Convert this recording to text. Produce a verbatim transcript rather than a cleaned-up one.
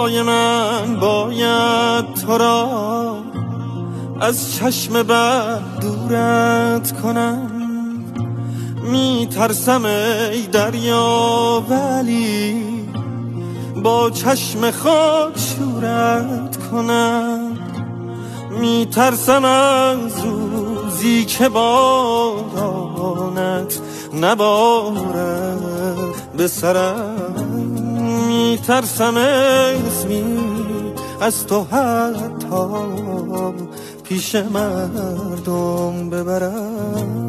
پای من باید تو را از چشم بد دورت کنم. می ترسم ای دریا ولی با چشم خود شورت کنم. می ترسم از روزی که بارانت نبارد به سرم. می ترسم اسمی از تو حتی پیش مردم ببرم.